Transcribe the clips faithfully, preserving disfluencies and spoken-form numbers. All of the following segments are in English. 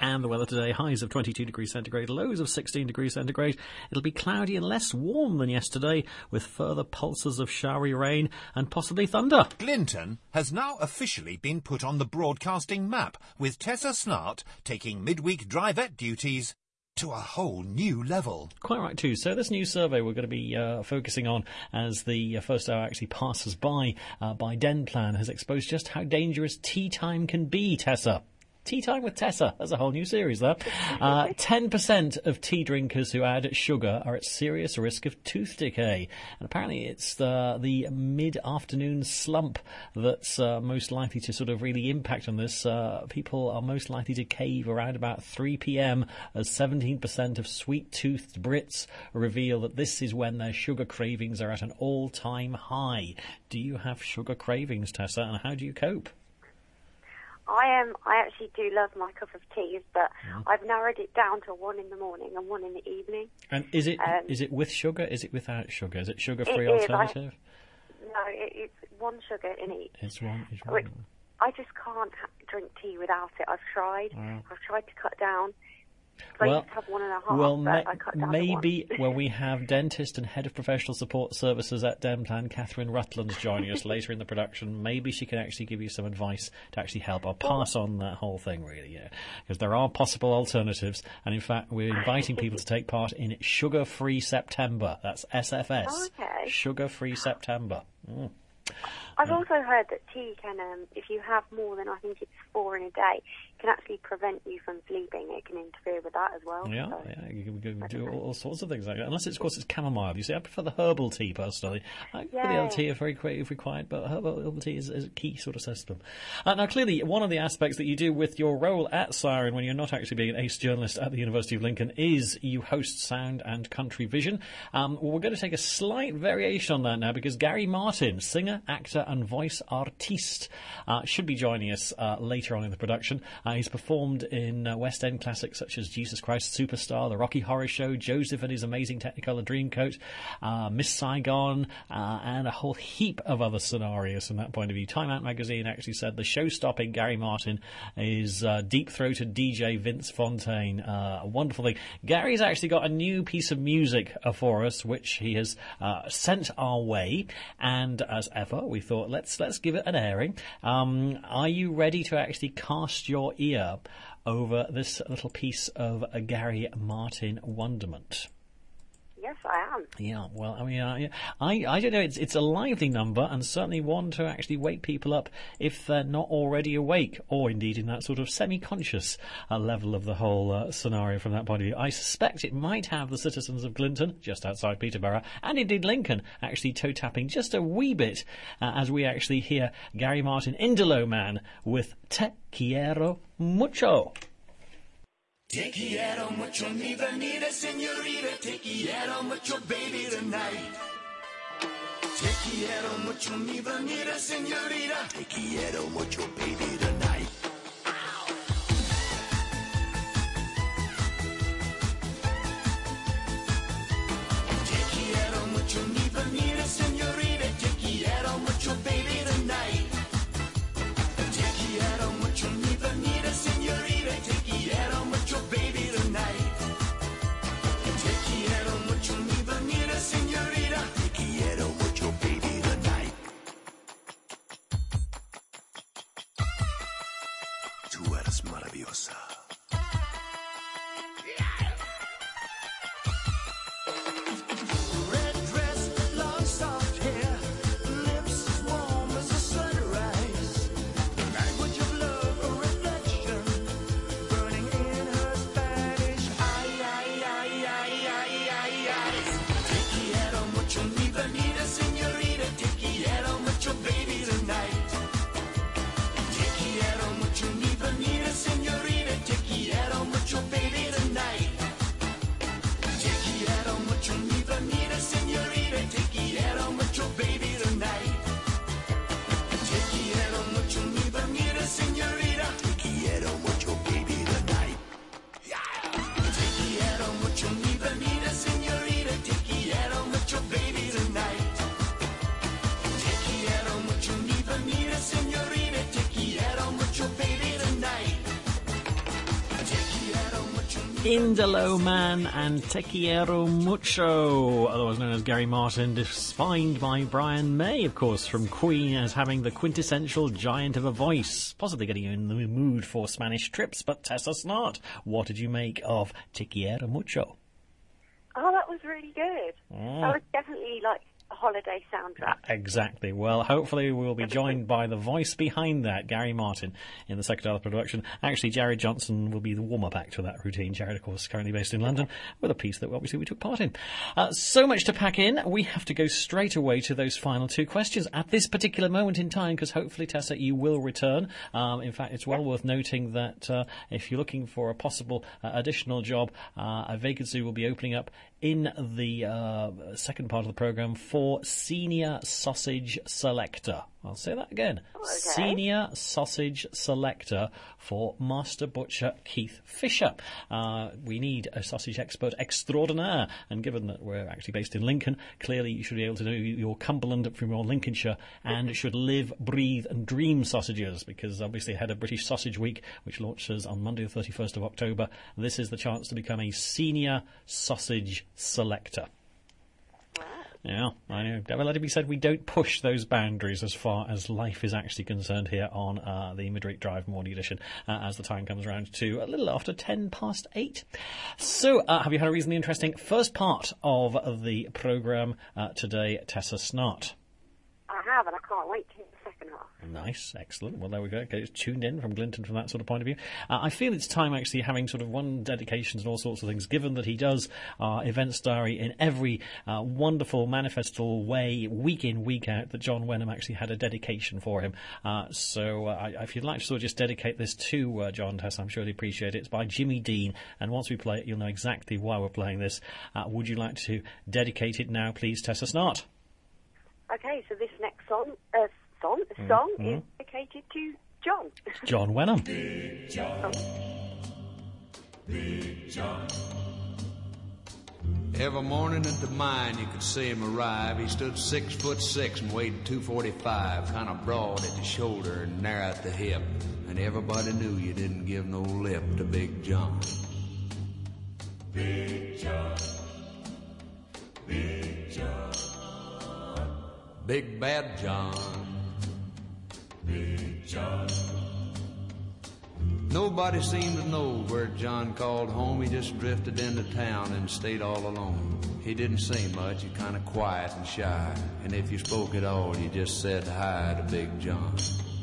And the weather today, highs of twenty-two degrees centigrade, lows of sixteen degrees centigrade. It'll be cloudy and less warm than yesterday, with further pulses of showery rain and possibly thunder. Glinton has now officially been put on the broadcasting map, with Tessa Snart taking midweek drivette duties to a whole new level. Quite right too. So this new survey we're going to be uh, focusing on as the uh, first hour actually passes by uh, by Denplan has exposed just how dangerous tea time can be, Tessa. Tea Time with Tessa. That's a whole new series there. Uh, ten percent of tea drinkers who add sugar are at serious risk of tooth decay. And apparently it's the, the mid-afternoon slump that's uh, most likely to sort of really impact on this. Uh, people are most likely to cave around about three p.m. as seventeen percent of sweet-toothed Brits reveal that this is when their sugar cravings are at an all-time high. Do you have sugar cravings, Tessa, and how do you cope? I am. I actually do love my cup of tea, but yeah. I've narrowed it down to one in the morning and one in the evening. And is it um, is it with sugar? Is it without sugar? Is it sugar-free it alternative? Is. I, no, it, it's one sugar in each. It's one. It's one. I just can't ha- drink tea without it. I've tried. Oh. I've tried to cut down. So well, I used to have one and a half, well, but ma- I cut down maybe to one. Well, we have dentist and head of professional support services at Denplan, Catherine Rutland, joining us later in the production. Maybe she can actually give you some advice to actually help or pass on that whole thing, really, yeah. Because there are possible alternatives, and in fact, we're inviting people to take part in Sugar-Free September. That's S F S. Oh, okay. Sugar-Free September. Mm. I've also heard that tea can, um, if you have more than, I think it's four in a day, can actually prevent you from sleeping. It can interfere with that as well. Yeah, so. yeah, you can, you can do all, all sorts of things like that. Unless, it's, of course, it's chamomile. You see, I prefer the herbal tea, personally. I prefer yeah. the other tea if, very, if required, but herbal, herbal tea is, is a key sort of system. Uh, now, clearly, one of the aspects that you do with your role at Siren when you're not actually being an ace journalist at the University of Lincoln is you host Sound and Country Vision. Um, well, we're going to take a slight variation on that now because Gary Martin, singer, actor and voice artiste, uh, should be joining us uh, later on in the production. Uh, he's performed in uh, West End classics such as Jesus Christ Superstar, The Rocky Horror Show, Joseph and His Amazing Technicolor Dreamcoat, uh, Miss Saigon, uh, and a whole heap of other scenarios from that point of view. Time Out magazine actually said the show-stopping Gary Martin is uh, deep-throated D J Vince Fontaine. Uh, a wonderful thing. Gary's actually got a new piece of music uh, for us, which he has uh, sent our way, and as ever, we thought, let's let's give it an airing. Um, are you ready to actually cast your ear over this little piece of a Gary Martin wonderment? Yes, I am. Yeah, well, I mean, I, I, I don't know, it's it's a lively number and certainly one to actually wake people up if they're not already awake, or indeed in that sort of semi-conscious uh, level of the whole uh, scenario from that point of view. I suspect it might have the citizens of Glinton, just outside Peterborough, and indeed Lincoln, actually toe-tapping just a wee bit uh, as we actually hear Gary Martin, Indolo Man, with Te Quiero Mucho. Te quiero mucho, mi venida, señorita. Te quiero mucho, baby, tonight. Te quiero mucho, mi venida, señorita. Te quiero mucho, baby, tonight. Te quiero mucho, mi venida, señorita. Te quiero mucho, baby, tonight. Te quiero mucho, mi venida, señorita. Te quiero mucho, baby, tonight. Te quiero mucho, mi venida, señorita. Te quiero mucho, baby, tonight. Tú eres maravillosa. Red dress, long soft hair, lips as warm as the sunrise. Language of love, a reflection, burning in her Spanish. Ay, ay, ay, ay, ay, ay, ay. Te quiero mucho, mi venida, señorita. Te quiero mucho, baby, tonight. Te quiero mucho, mi venida, señorita. Te quiero Indelo Man and Te Quiero Mucho, otherwise known as Gary Martin, defined by Brian May, of course, from Queen as having the quintessential giant of a voice, possibly getting you in the mood for Spanish trips. But Tessa Snart, what did you make of Te Quiero Mucho? Oh, that was really good. Oh. That was definitely like a holiday soundtrack. Exactly. Well, hopefully we'll be joined by the voice behind that, Gary Martin, in the second hour of the production. Actually, Jared Johnson will be the warm-up act to that routine. Jared, of course, currently based in London, with a piece that obviously we took part in. Uh, so much to pack in. We have to go straight away to those final two questions at this particular moment in time, because hopefully, Tessa, you will return. Um, in fact, it's well worth noting that uh, if you're looking for a possible uh, additional job, uh, a vacancy will be opening up in the uh, second part of the programme for Senior Sausage Selector. I'll say that again. Oh, okay. Senior Sausage Selector for Master Butcher Keith Fisher. Uh, we need a sausage expert extraordinaire, and given that we're actually based in Lincoln, clearly you should be able to know your Cumberland from your Lincolnshire and should live, breathe and dream sausages, because obviously ahead of British Sausage Week, which launches on Monday the thirty-first of October, this is the chance to become a Senior Sausage Selector. Yeah, I know. Never let it be said we don't push those boundaries as far as life is actually concerned here on uh, the Midweek Drive Morning Edition uh, as the time comes around to a little after ten past eight. So, uh, have you had a reasonably interesting first part of the programme uh, today, Tessa Snart? I have, and I can't wait to hear the second half. Nice, excellent. Well, there we go. Okay, it's tuned in from Glinton from that sort of point of view. Uh, I feel it's time actually having sort of one dedications and all sorts of things, given that he does our events diary in every uh, wonderful manifestal way, week in, week out, that John Wenham actually had a dedication for him. Uh, so uh, if you'd like to sort of just dedicate this to uh, John Tess, I'm sure he'd appreciate it. It's by Jimmy Dean, and once we play it, you'll know exactly why we're playing this. Uh, would you like to dedicate it now, please, Tessa Snart? Okay, so this next song, uh, song, song mm. is dedicated to John. John Wenham. Big John. Big John. Every morning at the mine you could see him arrive. He stood six foot six and weighed two forty-five, kind of broad at the shoulder and narrow at the hip. And everybody knew you didn't give no lip to Big John. Big John. Big John. Big Bad John. Big John. Nobody seemed to know where John called home. He just drifted into town and stayed all alone. He didn't say much, he kind of quiet and shy. And if you spoke at all, you just said hi to Big John.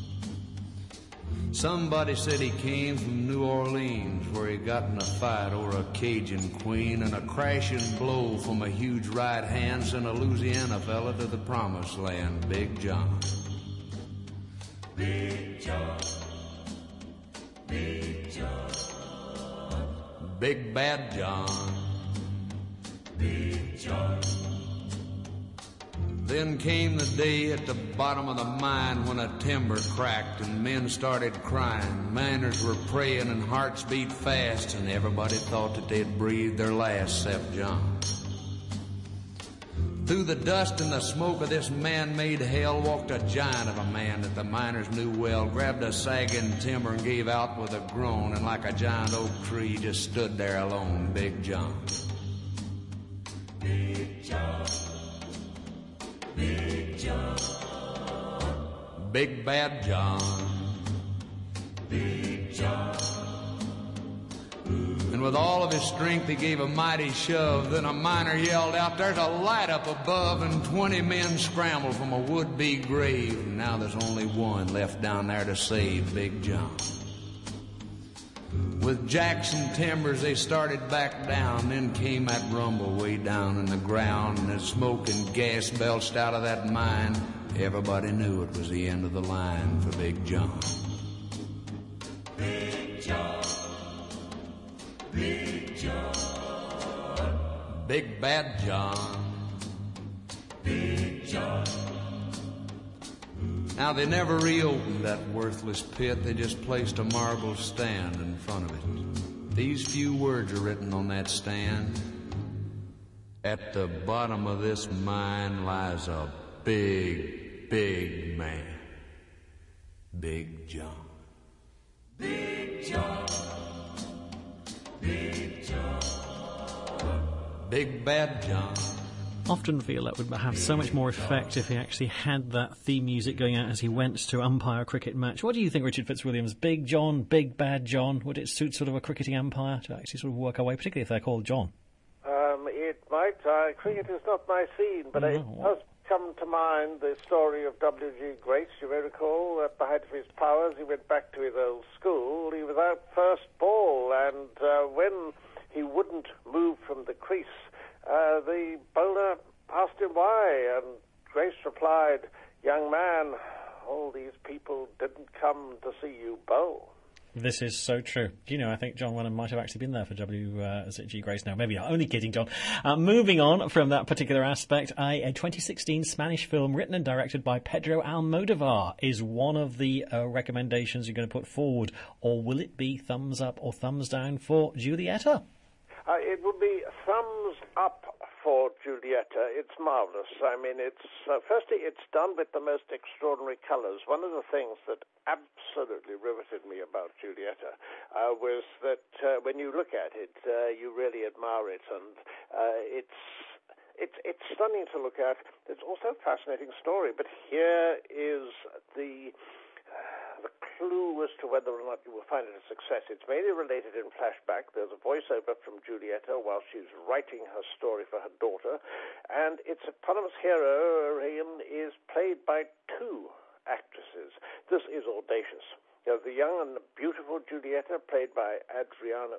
Somebody said he came from New Orleans, where he got in a fight over a Cajun queen, and a crashing blow from a huge right hand sent a Louisiana fella to the promised land. Big John. Big John. Big John. Big Bad John. Big John. Then came the day at the bottom of the mine when a timber cracked and men started crying. Miners were praying and hearts beat fast, and everybody thought that they'd breathe their last except John. Through the dust and the smoke of this man-made hell walked a giant of a man that the miners knew well, grabbed a sagging timber and gave out with a groan, and like a giant oak tree just stood there alone. Big John. Big John. Big John. Big Bad John. Big John. And with all of his strength he gave a mighty shove. Then a miner yelled out, "There's a light up above," and twenty men scrambled from a would-be grave. And now there's only one left down there to save Big John. With jacks and timbers they started back down. Then came that rumble way down in the ground, and the smoke and gas belched out of that mine. Everybody knew it was the end of the line for Big John. Big John. Big John. Big Bad John. Big John. Now they never reopened that worthless pit. They just placed a marble stand in front of it. These few words are written on that stand. At the bottom of this mine lies a big, big man. Big John. Big John. Big John. Big Bad John. Often feel that would have so much more effect if he actually had that theme music going out as he went to umpire a cricket match. What do you think, Richard Fitzwilliams? Big John, Big Bad John, would it suit sort of a cricketing umpire to actually sort of work our way, particularly if they're called John? Um, it might. Uh, cricket is not my scene, but No. it does come to mind the story of W G Grace. You may recall, at the height of his powers, he went back to his old school. He was out first ball, and uh, when he wouldn't move from the crease, uh, the bowler asked him why, and Grace replied, "Young man, all these people didn't come to see you bowl." This is so true. Do you know, I think John Wenham might have actually been there for W uh, G Grace now. Maybe not. Only kidding, John. Uh, moving on from that particular aspect, a, a twenty sixteen Spanish film written and directed by Pedro Almodovar is one of the uh, recommendations you're going to put forward. Or will it be thumbs up or thumbs down for Julieta? Uh, it would be thumbs up for Julieta. It's marvellous. I mean, it's uh, firstly, it's done with the most extraordinary colours. One of the things that absolutely riveted me about Julieta uh, was that uh, when you look at it, uh, you really admire it, and uh, it's it's it's stunning to look at. It's also a fascinating story. But here is the the clue as to whether or not you will find it a success. It's mainly related in flashback. There's a voiceover from Julieta while she's writing her story for her daughter, and its eponymous heroine is played by two actresses. This is audacious. You have the young and beautiful Julieta, played by Adriana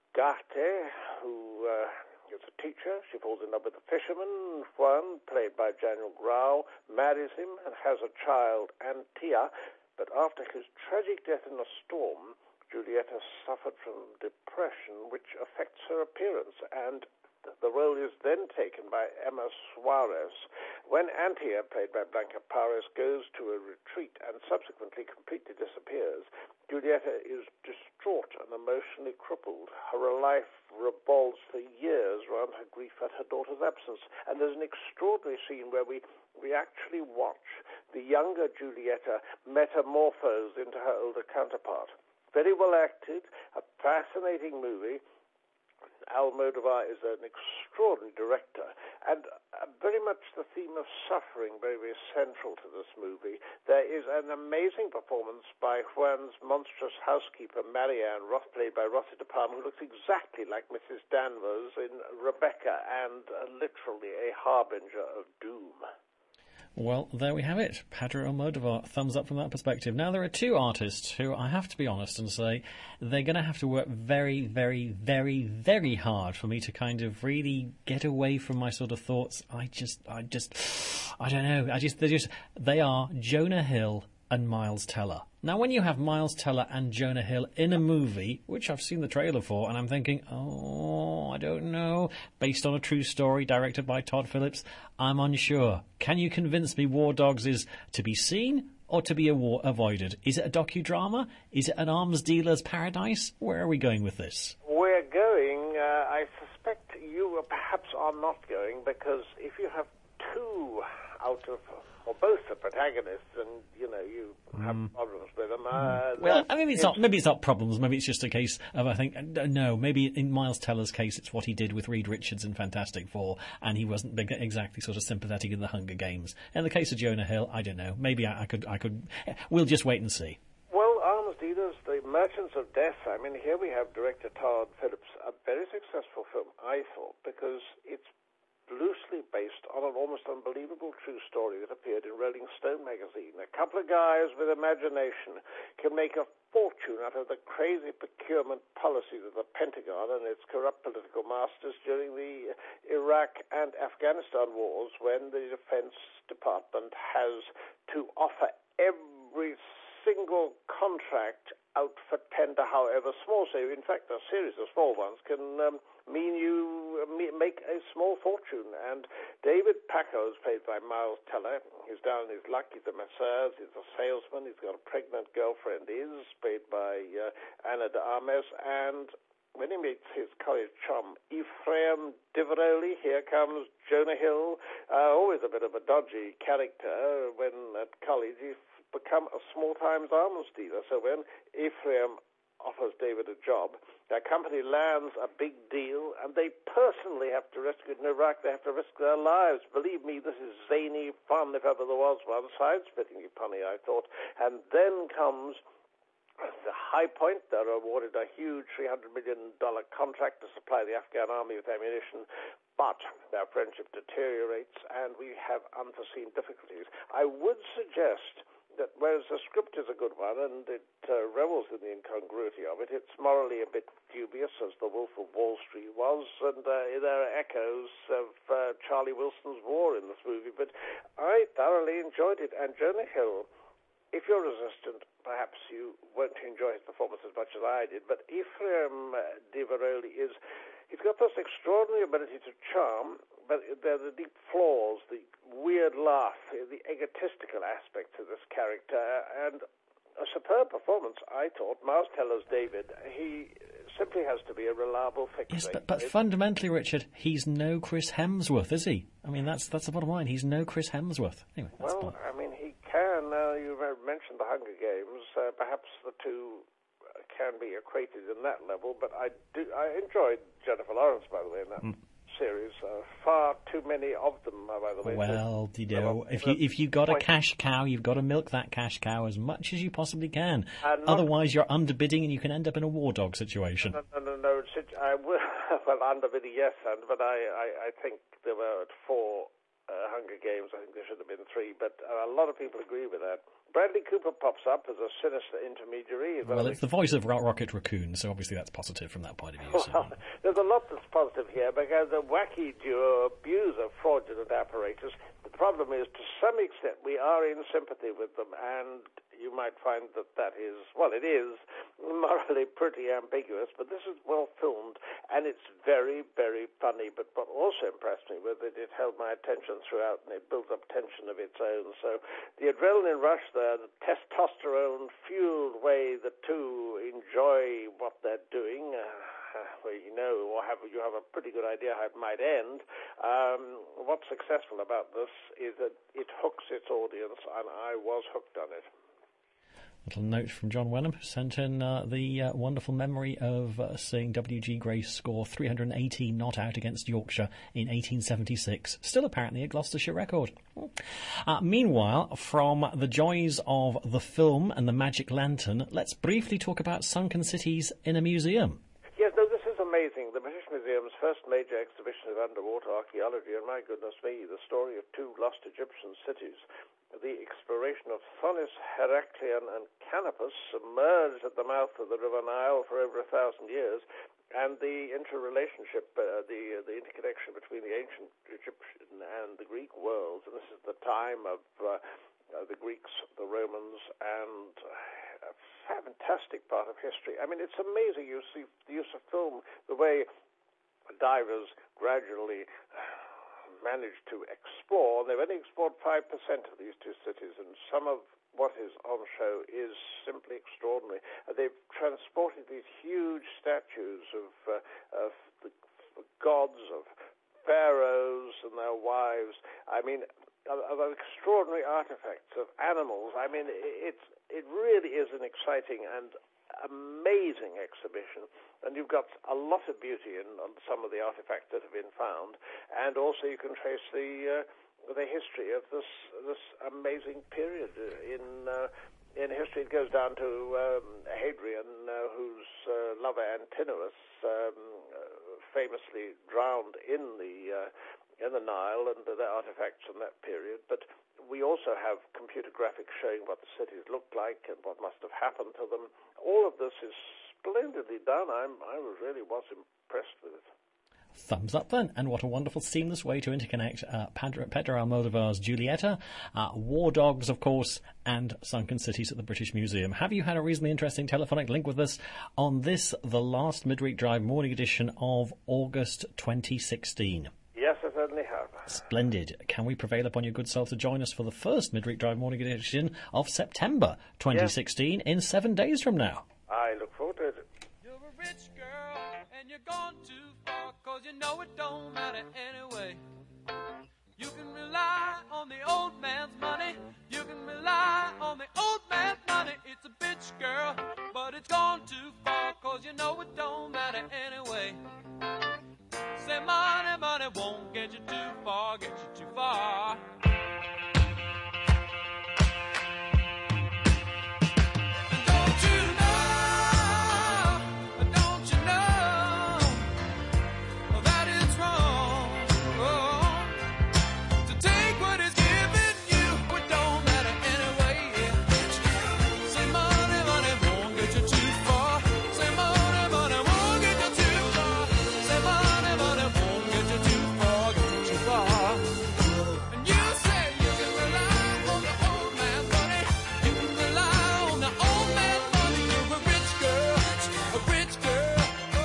Ugarte, who uh, is a teacher. She falls in love with a fisherman. Juan, played by Daniel Grau, marries him and has a child, Antia. But after his tragic death in a storm, Julieta suffered from depression, which affects her appearance, and the role is then taken by Emma Suarez. When Antia, played by Blanca Paris, goes to a retreat and subsequently completely disappears, Julieta is distraught and emotionally crippled. Her life revolves for years around her grief at her daughter's absence. And there's an extraordinary scene where we, we actually watch the younger Julieta metamorphose into her older counterpart. Very well acted, a fascinating movie. Almodovar is an extraordinary director, and uh, very much the theme of suffering very, very central to this movie. There is an amazing performance by Juan's monstrous housekeeper, Marianne Roth, played by Rossi de Palma, who looks exactly like Missus Danvers in Rebecca, and uh, literally a harbinger of doom. Well, there we have it. Pedro Almodovar, thumbs up from that perspective. Now, there are two artists who I have to be honest and say they're going to have to work very, very, very, very hard for me to kind of really get away from my sort of thoughts. I just, I just, I don't know. I just, they just, they are Jonah Hill and Miles Teller. Now, when you have Miles Teller and Jonah Hill in a movie, which I've seen the trailer for, and I'm thinking, oh, I don't know, based on a true story, directed by Todd Phillips, I'm unsure. Can you convince me War Dogs is to be seen or to be awa- avoided? Is it a docudrama? Is it an arms dealer's paradise? Where are we going with this? We're going, uh, I suspect you perhaps are not going, because if you have two out of, or both the protagonists, and, you know, you have mm. problems with them. Uh, well, I mean, maybe it's not. Maybe it's not problems. Maybe it's just a case of, I think, no. Maybe in Miles Teller's case, it's what he did with Reed Richards in Fantastic Four, and he wasn't exactly sort of sympathetic in the Hunger Games. In the case of Jonah Hill, I don't know. Maybe I, I could. I could. We'll just wait and see. Well, Arms Dealers, The Merchants of Death. I mean, here we have director Todd Phillips, a very successful film, I thought, because it's loosely based on an almost unbelievable true story that appeared in Rolling Stone magazine. A couple of guys with imagination can make a fortune out of the crazy procurement policies of the Pentagon and its corrupt political masters during the Iraq and Afghanistan wars, when the Defense Department has to offer every single contract out for tender, however small. So, in fact, a series of small ones can um, mean you uh, make a small fortune. And David Packer is played by Miles Teller. He's down on his luck. He's a masseur. He's a salesman. He's got a pregnant girlfriend. Is played by uh, Anna de Armas. And when he meets his college chum, Ephraim Diveroli, here comes Jonah Hill, uh, always a bit of a dodgy character. When at college, he's become a small-time arms dealer. So when Ephraim offers David a job. Their company lands a big deal, and they personally have to rescue it in Iraq. They have to risk their lives. Believe me, this is zany fun, if ever there was one. Side-splittingly funny, I thought. And then comes the high point. They're awarded a huge three hundred million dollars contract to supply the Afghan army with ammunition. But their friendship deteriorates, and we have unforeseen difficulties. I would suggest that whereas the script is a good one, and it uh, revels in the incongruity of it, it's morally a bit dubious, as The Wolf of Wall Street was, and uh, there are echoes of uh, Charlie Wilson's War in this movie. But I thoroughly enjoyed it, and Jonah Hill, if you're resistant, perhaps you won't enjoy his performance as much as I did, but Ephraim uh, Di Veroli is... He's got this extraordinary ability to charm, but there are the deep flaws, the weird laugh, the egotistical aspect to this character, and a superb performance, I thought. Miles Teller's David, he simply has to be a reliable fixer. Yes, but, but fundamentally, Richard, he's no Chris Hemsworth, is he? I mean, that's that's the bottom line. He's no Chris Hemsworth. Anyway, that's well, I mean, he can. Uh, you mentioned the Hunger Games. Uh, perhaps the two can be equated in that level, but I do. I enjoyed Jennifer Lawrence, by the way, in that mm. series. Uh, far too many of them, uh, by the way. Well, you know, if you if you got a cash cow, you've got to milk that cash cow as much as you possibly can. Otherwise, you're underbidding, and you can end up in a war dog situation. No, no, no. no I will, well, underbidding, yes, and but I, I, I think there were four uh, Hunger Games. I think there should have been three, but uh, a lot of people agree with that. Bradley Cooper pops up as a sinister intermediary. Well, it's the voice of Rocket Raccoon, so obviously that's positive from that point of view. So. Well, there's a lot that's positive here, because the wacky duo abuse of fraudulent apparatus. The problem is, to some extent, we are in sympathy with them, and you might find that that is, well, it is morally pretty ambiguous, but this is well filmed, and it's very, very funny. But what also impressed me with it, it held my attention throughout, and it built up tension of its own. So the adrenaline rush there, the testosterone-fueled way the two enjoy what they're doing, uh, well, you know, or have you have a pretty good idea how it might end. Um, what's successful about this is that it hooks its audience, and I was hooked on it. Little note from John Wenham, who sent in uh, the uh, wonderful memory of uh, seeing W G Grace score three hundred eighteen not out against Yorkshire in eighteen seventy-six. Still apparently a Gloucestershire record. Uh, meanwhile, from the joys of the film and the magic lantern, let's briefly talk about sunken cities in a museum. Yes, no, this is amazing. The British Museum's first major exhibition of underwater archaeology, and my goodness me, the story of two lost Egyptian cities. The exploration of Thonis, Heracleon, and Canopus, submerged at the mouth of the River Nile for over a thousand years, and the interrelationship, uh, the the interconnection between the ancient Egyptian and the Greek worlds. And this is the time of uh, uh, the Greeks, the Romans, and a fantastic part of history. I mean, it's amazing. You see the use of film, the way divers gradually managed to explore. They've only explored five percent of these two cities, and some of what is on show is simply extraordinary. Uh, they've transported these huge statues of, uh, of the gods, of pharaohs and their wives. I mean, of, of extraordinary artifacts, of animals. I mean, it's it really is an exciting and amazing exhibition, and you've got a lot of beauty in on some of the artifacts that have been found, and also you can trace the uh, the history of this this amazing period in uh, in history. It goes down to um, Hadrian, uh, whose uh, lover Antinous um, uh, famously drowned in the uh, in the Nile, and there are artifacts from that period. But we also have computer graphics showing what the cities looked like and what must have happened to them. All of this is splendidly done. I'm, I really was impressed with it. Thumbs up then, and what a wonderful seamless way to interconnect uh, Pedro, Pedro Almodovar's Julieta, uh, War Dogs, of course, and Sunken Cities at the British Museum. Have you had a reasonably interesting telephonic link with us on this, the last Midweek Drive morning edition of August twenty sixteen? Yes, I certainly have. Splendid. Can we prevail upon your good self to join us for the first Midweek Drive morning edition of September twenty sixteen yes. in seven days from now? I look forward to it. You're a rich girl, and you're gone too far, 'cause you know it don't matter anyway. You can rely on the old man's money. You can rely on the old man's money. It's a bitch girl, but it's gone too far. 'cause you know it don't matter anyway. Say money, money won't get you too far, get you too far. Don't you know, don't you know that it's wrong oh, to take what is given you? It don't matter anyway. Yeah. Say money, money won't get you too far. Say money, money won't get you too far. Say money, money won't get you too far, get you too far. And you say you can rely on the old man's money. You can rely on the old man's money. You're a rich girl, a rich girl.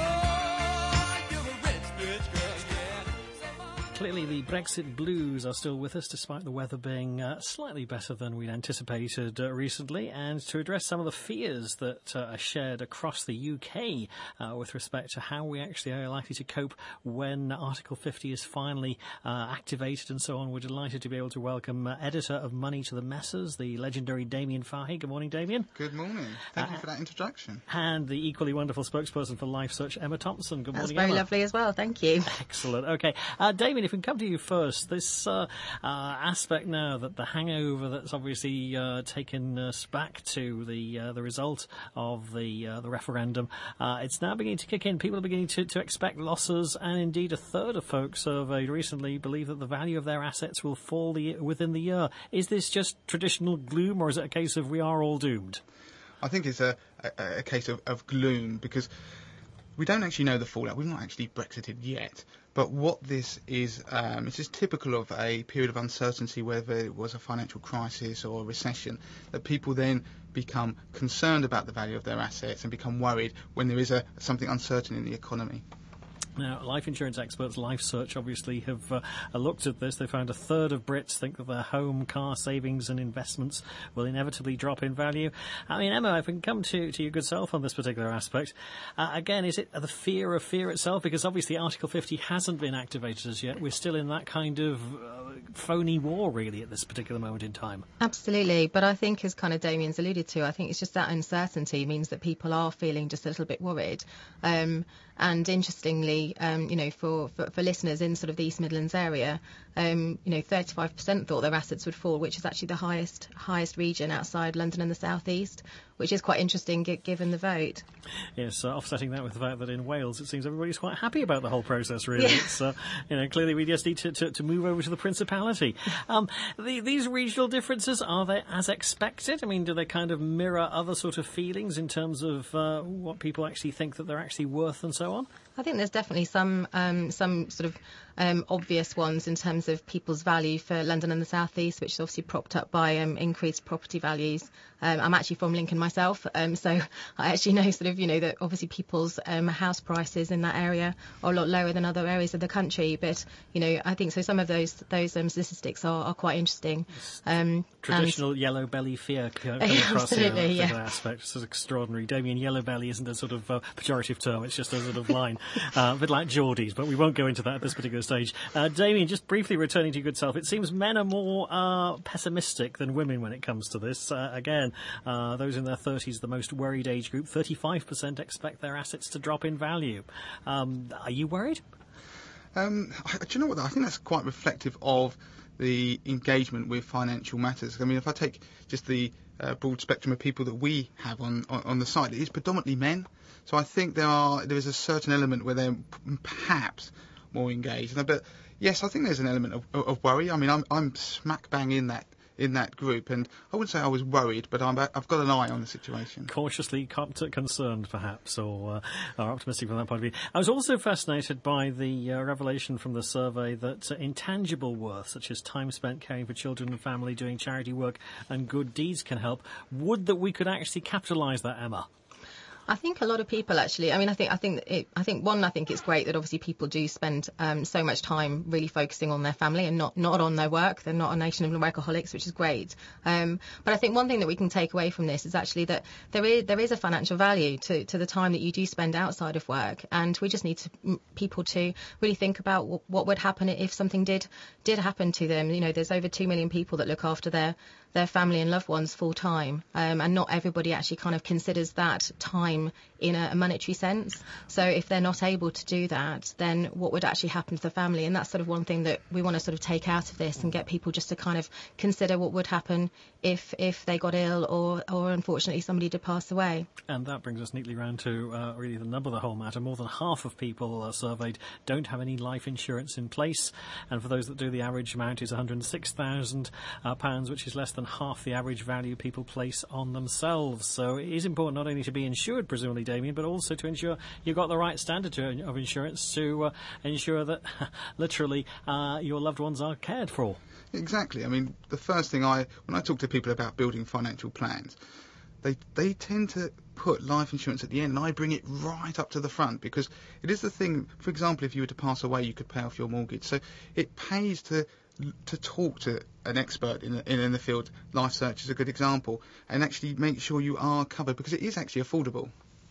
Oh, you're a rich, rich girl, yeah. Say money. Clearly, the Brexit blues are still with us, despite the weather being uh, slightly better than we'd anticipated uh, recently. And to address some of the fears that uh, are shared across the U K uh, with respect to how we actually are likely to cope when Article fifty is finally uh, activated and so on, we're delighted to be able to welcome uh, editor of Money to the Messes, the legendary Damien Fahey. Good morning, Damien. Good morning. Thank you for that introduction. And the equally wonderful spokesperson for Life Search, Emma Thompson. Good That's morning, very Emma. lovely as well, thank you. Excellent. Okay. Uh, Damien, if we can come to you first, this uh, uh, aspect now that the hangover that's obviously uh, taken us back to the uh, the result of the uh, the referendum, uh, it's now beginning to kick in. People are beginning to, to expect losses, and indeed a third of folks surveyed recently believe that the value of their assets will fall the, within the year. Is this just traditional gloom, or is it a case of we are all doomed? I think it's a, a, a case of, of gloom because we don't actually know the fallout. We've not actually Brexited yet. But what this is, um, it's just typical of a period of uncertainty, whether it was a financial crisis or a recession, that people then become concerned about the value of their assets and become worried when there is a something uncertain in the economy. Now, life insurance experts, Life Search, obviously have uh, looked at this. They found a third of Brits think that their home, car savings and investments will inevitably drop in value. I mean, Emma, if we can come to, to your good self on this particular aspect, uh, again, is it the fear of fear itself? Because obviously Article fifty hasn't been activated as yet. We're still in that kind of uh, phony war, really, at this particular moment in time. Absolutely, but I think, as kind of Damien's alluded to, I think it's just that uncertainty means that people are feeling just a little bit worried. Um, and interestingly, um, you know, for, for, for listeners in sort of the East Midlands area, um, you know, thirty-five percent thought their assets would fall, which is actually the highest highest region outside London and the South East, which is quite interesting g- given the vote. Yes, uh, offsetting that with the fact that in Wales it seems everybody's quite happy about the whole process, really. Yeah. It's, uh, you know, clearly we just need to, to, to move over to the Principality. Um, the, these regional differences, are they as expected? I mean, do they kind of mirror other sort of feelings in terms of uh, what people actually think that they're actually worth and so on? I think there's definitely some um, some sort of um, obvious ones in terms of people's value for London and the South East, which is obviously propped up by um, increased property values. Um, I'm actually from Lincoln myself, um, so I actually know sort of, you know, that obviously people's um, house prices in that area are a lot lower than other areas of the country. But, you know, I think so some of those those um, statistics are, are quite interesting. Um, Traditional yellow belly fear coming Yeah, across here, absolutely, that yeah. aspect. This is extraordinary. Damien, yellow belly isn't a sort of uh, pejorative term, it's just a sort of line. Uh, a bit like Geordies, but we won't go into that at this particular stage. Uh, Damien, just briefly returning to your good self, it seems men are more uh, pessimistic than women when it comes to this. Uh, again, uh, those in their thirties, the most worried age group, thirty-five percent expect their assets to drop in value. Um, are you worried? Um, I, do you know what? I think that's quite reflective of the engagement with financial matters. I mean, if I take just the uh, broad spectrum of people that we have on, on, on the site, it is predominantly men. So I think there are there is a certain element where they're p- perhaps more engaged. But yes, I think there's an element of, of worry. I mean, I'm I'm smack bang in that in that group, and I wouldn't say I was worried, but I'm, I've got an eye on the situation. Cautiously concerned, perhaps, or, uh, or optimistic from that point of view. I was also fascinated by the uh, revelation from the survey that uh, intangible worth, such as time spent caring for children and family, doing charity work and good deeds can help. Would that we could actually capitalise that, Emma? I think a lot of people actually. I mean, I think I think it, I think one. I think it's great that obviously people do spend um, so much time really focusing on their family and not not on their work. They're not a nation of workaholics, which is great. Um, but I think one thing that we can take away from this is actually that there is there is a financial value to, to the time that you do spend outside of work, and we just need to, people to really think about w- what would happen if something did did happen to them. You know, there's over two million people that look after their their family and loved ones full time, um, and not everybody actually kind of considers that time in a, a monetary sense. So if they're not able to do that, then what would actually happen to the family? And that's sort of one thing that we want to sort of take out of this and get people just to kind of consider what would happen if if they got ill or, or unfortunately somebody did pass away. And that brings us neatly round to uh, really the nub of the whole matter. More than half of people uh, surveyed don't have any life insurance in place, and for those that do, the average amount is one hundred six thousand pounds, which is less than half the average value people place on themselves. So it is important not only to be insured, presumably, Damien, but also to ensure you've got the right standard to, of insurance to uh, ensure that literally uh, your loved ones are cared for. Exactly. I mean, the first thing I, when I talk to people about building financial plans, they they tend to put life insurance at the end, and I bring it right up to the front because it is the thing. For example, if you were to pass away, you could pay off your mortgage. So it pays to to talk to an expert in the, in, in the field. Life Search is a good example, and actually make sure you are covered because it is actually affordable.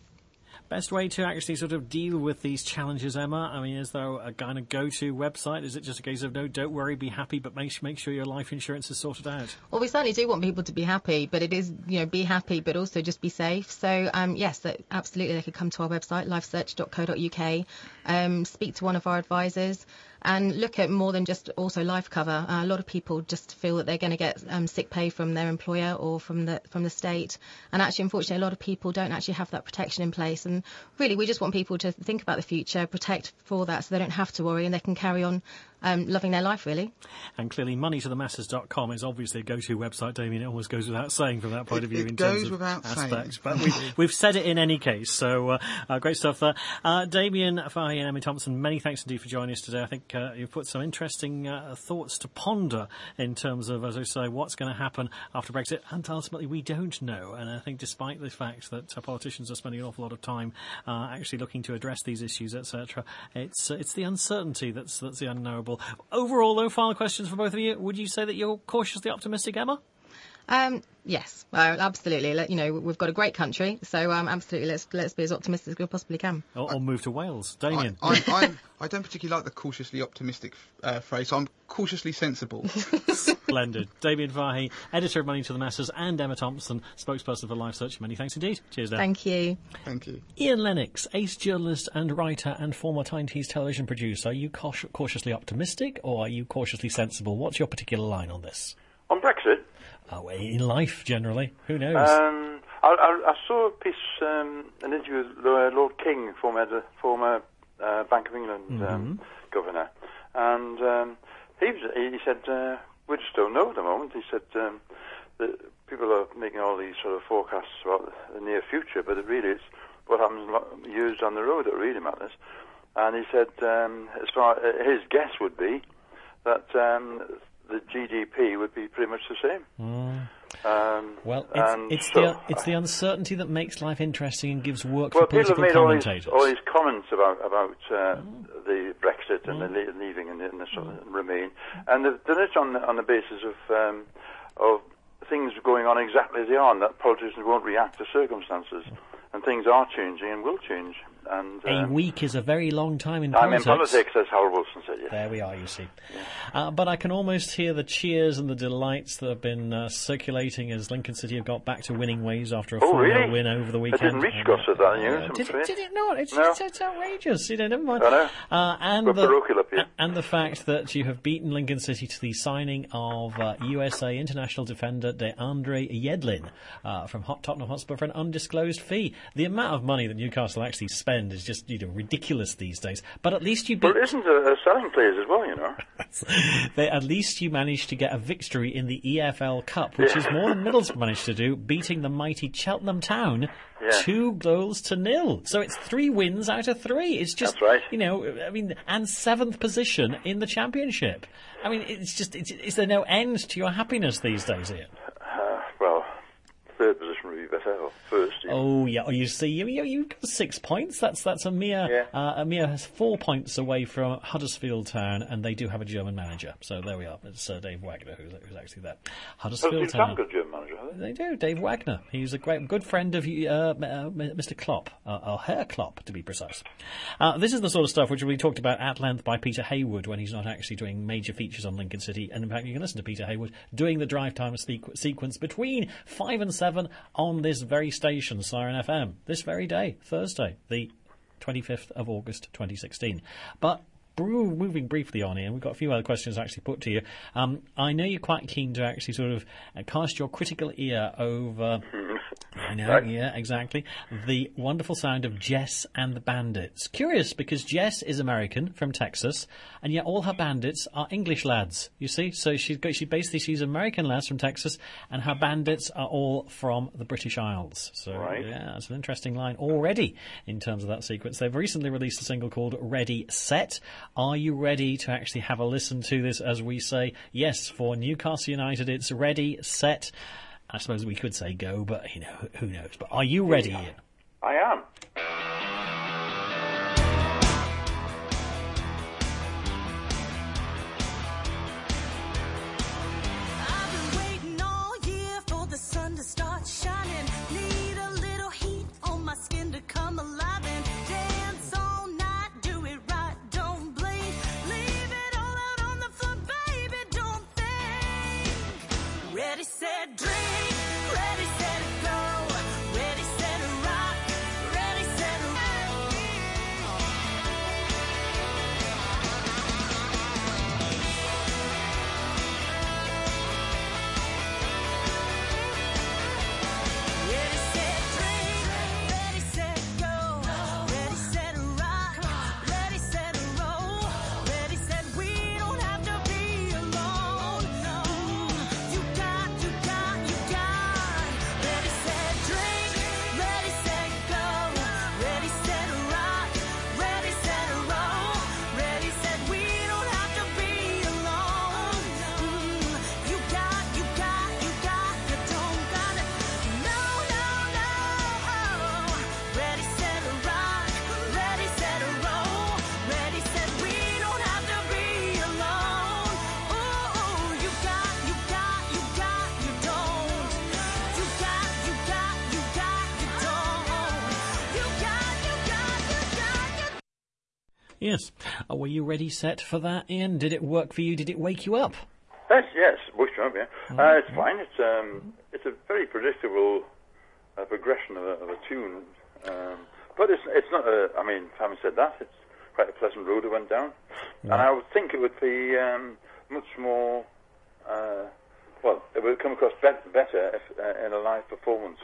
Best way to actually sort of deal with these challenges, Emma? I mean, is there a kind of go-to website? Is it just a case of, no, don't worry, be happy, but make, make sure your life insurance is sorted out? Well, we certainly do want people to be happy, but it is, you know, be happy, but also just be safe. So, um, yes, that, absolutely, they could come to our website, life search dot co dot uk, um, speak to one of our advisors, and look at more than just also life cover. Uh, a lot of people just feel that they're going to get um, sick pay from their employer or from the from the state, and actually, unfortunately, a lot of people don't actually have that protection in place. And really, we just want people to think about the future, protect for that, so they don't have to worry and they can carry on um, loving their life, really. And clearly, money to the masses dot com is obviously a go-to website, Damien. It almost goes without saying from that point It- of view it in goes terms of without aspects. saying. But we, we've said it in any case, so uh, uh, great stuff there. Uh, Damien Fahey and Emma Thompson, many thanks indeed for joining us today. I think uh, you've put some interesting uh, thoughts to ponder in terms of, as I say, what's going to happen after Brexit, and ultimately we don't know. And I think despite the fact that uh, politicians are spending an awful lot of time uh, actually looking to address these issues, et cetera, it's uh, it's the uncertainty that's that's the unknowable. Overall, though, final questions for both of you. Would you say that you're cautiously optimistic, Emma? Um, yes, uh, absolutely. Let, you know, we've got a great country, so um, absolutely, let's let's be as optimistic as we possibly can. Or, or move to Wales, Damien. I, I, I, I don't particularly like the cautiously optimistic uh, phrase, so I'm cautiously sensible. Splendid. Damien Fahey, editor of Money to the Masses, and Emma Thompson, spokesperson for Life Search. Many thanks indeed. Cheers, Dan. Thank you. Thank you. Ian Lennox, ace journalist and writer and former Tyne Tees television producer. Are you caut- cautiously optimistic or are you cautiously sensible? What's your particular line on this? On Brexit? Oh, in life, generally. Who knows? Um, I, I, I saw a piece, um, an interview with Lord King, former, former uh, Bank of England um, Mm-hmm. governor, and um, he, was, he said, uh, we just don't know at the moment. He said um, that people are making all these sort of forecasts about the near future, but it really is what happens years down the road that really matters. And he said, um, as far his guess would be that um, the G D P would be pretty much the same. Mm. Um, Well, and it's, it's, so, the, it's the uncertainty that makes life interesting and gives work well, for political people have made all these, commentators. all these comments about about uh, Mm. the Brexit and the le- leaving and the, and the sort of Remain, and they've done it on the, on the basis of um, of things going on exactly as they are, and that politicians won't react to circumstances, and things are changing and will change. And A um, week is a very long time in I'm politics. in politics, as Howard Wilson said. Yeah. There we are, you see. Uh, but I can almost hear the cheers and the delights that have been uh, circulating as Lincoln City have got back to winning ways after a Oh, four nil really? win over the I weekend. didn't reach And, Gus at that news, uh, I'm did, afraid. it, did it not? It's, No. it's, it's outrageous. You know, never mind. I know. Uh, and, We're the, parochial up here. and the fact that you have beaten Lincoln City to the signing of uh, U S A international defender DeAndre Yedlin uh, from Hot Tottenham Hotspur for an undisclosed fee. The amount of money that Newcastle actually spend is just, you know, ridiculous these days. But at least you beat... Well, isn't there uh, selling players as well, you know? they, at least you managed to get a victory in the E F L Cup, which is more than Middlesbrough managed to do, beating the mighty Cheltenham Town Yeah. two goals to nil. So it's three wins out of three. It's just, That's right. you know, I mean, and seventh position in the championship. I mean, it's just, it's, is there no end to your happiness these days, Ian? Uh, well, third position would be better, or first. You know. Oh yeah, oh, you see, you, you, you've got six points. That's that's a mere Yeah. uh, a mere four points away from Huddersfield Town, and they do have a German manager. So there we are. It's uh, Dave Wagner who's, who's actually there. Huddersfield Huddersfield Town. Town got German manager, have they? They do. Dave Wagner. He's a great, good friend of uh, uh, Mister Klopp, uh, or Herr Klopp, to be precise. Uh, this is the sort of stuff which will be talked about at length by Peter Haywood when he's not actually doing major features on Lincoln City. And in fact, you can listen to Peter Haywood doing the drive time sequ- sequence between five and seven on this very station, Siren F M, this very day, Thursday, the twenty-fifth of August, twenty sixteen. But moving briefly on here, we've got a few other questions actually put to you. Um, I know you're quite keen to actually sort of uh, cast your critical ear over, I know, Right. yeah, exactly, the wonderful sound of Jess and the Bandits. Curious, because Jess is American from Texas, and yet all her bandits are English lads, you see? So she's got, she basically, she's American lads from Texas, and her bandits are all from the British Isles. So, Right. yeah, that's an interesting line already in terms of that sequence. They've recently released a single called Ready, Set. Are you ready to actually have a listen to this, as we say? Yes, for Newcastle United, it's ready, set. I suppose we could say go, but, you know, who knows. But are you ready, Ian? I am. I've been waiting all year for the sun to start shining. Need a little heat on my skin to come alive and dance all night. Do it right, don't blink. Leave it all out on the floor, baby, don't think. Ready, set, drink. Ready, set, go. Ready, set, rock. Ready, set, roll. Ready, set, drink. Ready, set, go. Ready, set, rock. Ready, set, roll. Ready, set, we don't have to be alone. No, you got, you got, you got. Ready, set, drink. Ready, set, go. Ready, set, rock. Ready, set, roll. Ready, set, we don't have to be alone. Mm, you got, you got, you got, you don't got it. No, no, no. Ready, set, rock. Ready, set, roll. Ready, set, we don't have to be alone. Ooh, you got, you got, you got, you don't. You got, you got, you got, you don't. You got, you got, you got, you Yes. Uh, were you ready, set for that, Ian? Did it work for you? Did it wake you up? Yes, yes, Bush Trump, yeah. Uh, it's fine. It's um, it's a very predictable uh, progression of a, of a tune, um, but it's it's not a. I mean, having said that, it's quite a pleasant road it went down, and I would think it would be um, much more. Uh, well, it would come across bet- better if, uh, in a live performance